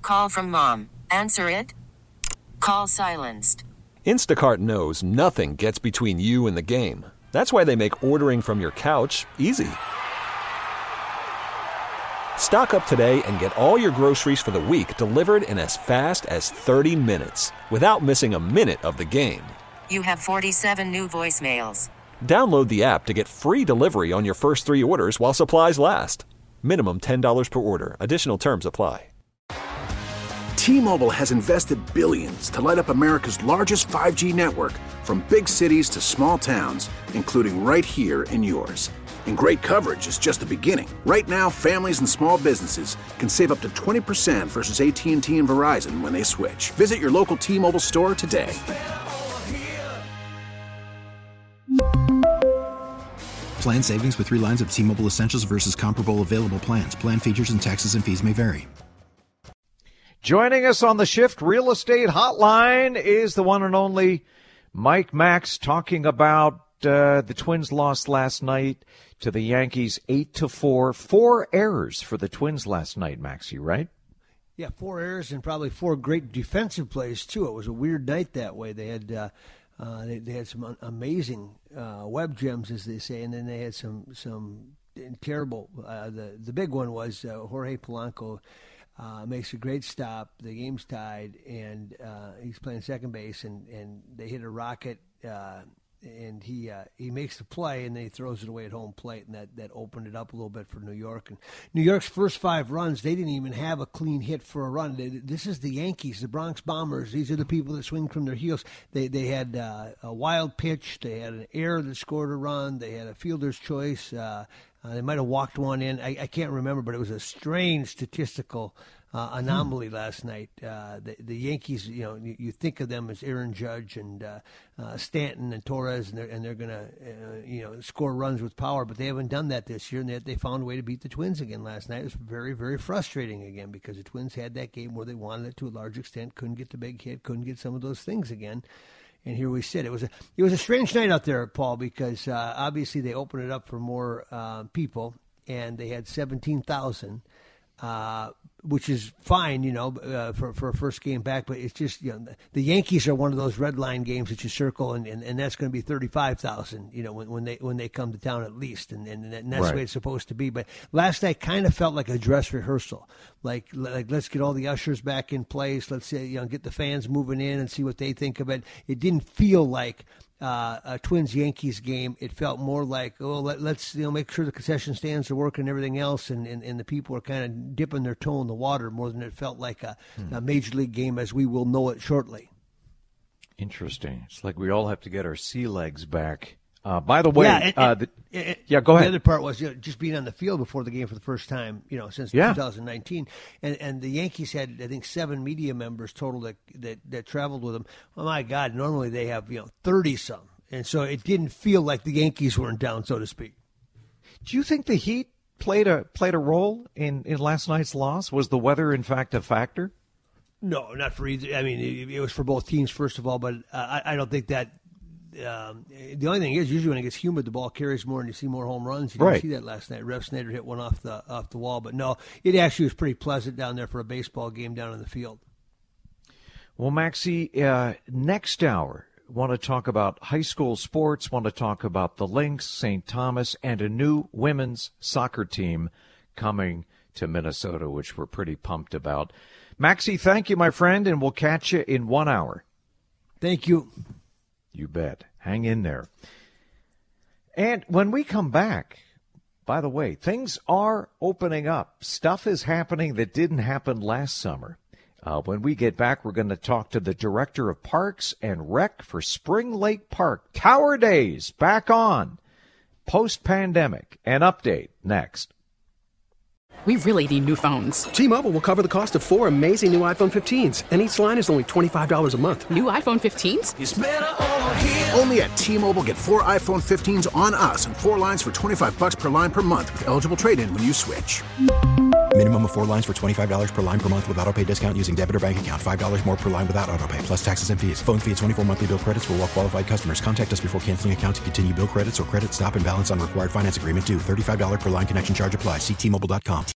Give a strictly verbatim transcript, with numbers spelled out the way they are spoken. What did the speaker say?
call from mom. Answer it. Call silenced. Instacart knows nothing gets between you and the game. That's why they make ordering from your couch easy. Stock up today and get all your groceries for the week delivered in as fast as thirty minutes without missing a minute of the game. You have forty-seven new voicemails. Download the app to get free delivery on your first three orders while supplies last. Minimum ten dollars per order. Additional terms apply. T-Mobile has invested billions to light up America's largest five G network, from big cities to small towns, including right here in yours. And great coverage is just the beginning. Right now, families and small businesses can save up to twenty percent versus A T and T and Verizon when they switch. Visit your local T-Mobile store today. Plan savings with three lines of T-Mobile Essentials versus comparable available plans. Plan features and taxes and fees may vary. Joining us on the Shift Real Estate Hotline is the one and only Mike Max, talking about uh, the Twins lost last night to the Yankees eight to four. Four errors for the Twins last night, Maxie, right? Yeah, four errors and probably four great defensive plays, too. It was a weird night that way. They had uh, uh, they, they had some amazing uh, web gems, as they say, and then they had some some terrible. Uh, the, the big one was uh, Jorge Polanco. Uh, makes a great stop. The game's tied, and uh, he's playing second base, and, and they hit a rocket, uh, and he uh, he makes the play, and then he throws it away at home plate, and that, that opened it up a little bit for New York. And New York's first five runs, they didn't even have a clean hit for a run. They, this is the Yankees, the Bronx Bombers. These are the people that swing from their heels. They they had uh, a wild pitch. They had an error that scored a run. They had a fielder's choice. Uh, Uh, they might have walked one in. I, I can't remember, but it was a strange statistical uh, anomaly hmm. last night. Uh, the, the Yankees, you know, you, you think of them as Aaron Judge and uh, uh, Stanton and Torres, and they're, and they're going to, uh, you know, score runs with power, but they haven't done that this year, and they, they found a way to beat the Twins again last night. It was very, very frustrating again because the Twins had that game where they wanted it to a large extent, couldn't get the big hit, couldn't get some of those things again. And here we sit. It was a it was a strange night out there, Paul, because uh, obviously they opened it up for more uh, people, and they had seventeen thousand, uh, which is fine, you know, uh, for for a first game back. But it's just, you know, the, the Yankees are one of those red line games that you circle, and, and, and that's going to be thirty-five thousand, you know, when, when they when they come to town at least, and and, and that's right. The way it's supposed to be. But last night kind of felt like a dress rehearsal, like like let's get all the ushers back in place, let's say, you know, get the fans moving in and see what they think of it. It didn't feel like Uh, a Twins-Yankees game. It felt more like, oh, let, let's you know make sure the concession stands are working and everything else, and, and, and the people are kind of dipping their toe in the water more than it felt like a, hmm. a Major League game as we will know it shortly. Interesting. It's like we all have to get our sea legs back. Uh, by the way, yeah, and, uh, the, and, and, yeah, go ahead. The other part was, you know, just being on the field before the game for the first time, you know, since yeah. twenty nineteen, and and the Yankees had, I think, seven media members total that that, that traveled with them. Oh my God! Normally they have, you know, thirty some. And so it didn't feel like the Yankees were in town, so to speak. Do you think the Heat played a played a role in, in last night's loss? Was the weather, in fact, a factor? No, not for either. I mean, it, it was for both teams, first of all, but uh, I, I don't think that. Um, the only thing is, usually when it gets humid, the ball carries more and you see more home runs. You didn't right. see that last night. Rev Snyder hit one off the off the wall, but no, it actually was pretty pleasant down there for a baseball game down in the field. Well, Maxie, uh, next hour, want to talk about high school sports, want to talk about the Lynx, Saint Thomas, and a new women's soccer team coming to Minnesota, which we're pretty pumped about. Maxie, thank you, my friend, and we'll catch you in one hour. Thank you. You bet. Hang in there. And when we come back, by the way, things are opening up. Stuff is happening that didn't happen last summer. Uh, when we get back, we're going to talk to the Director of Parks and Rec for Spring Lake Park. Tower Days back on. Post-pandemic. An update next. We really need new phones. T-Mobile will cover the cost of four amazing new iPhone fifteens, and each line is only twenty-five dollars a month. New iPhone fifteens? It's better over here. Only at T-Mobile, get four iPhone fifteens on us and four lines for twenty-five bucks per line per month with eligible trade-in when you switch. Minimum of four lines for twenty-five dollars per line per month with autopay discount using debit or bank account. five dollars more per line without autopay, plus taxes and fees. Phone fee at twenty-four monthly bill credits for well-qualified customers. Contact us before canceling account to continue bill credits or credit stop and balance on required finance agreement due. thirty-five dollars per line connection charge applies. See T Mobile dot com.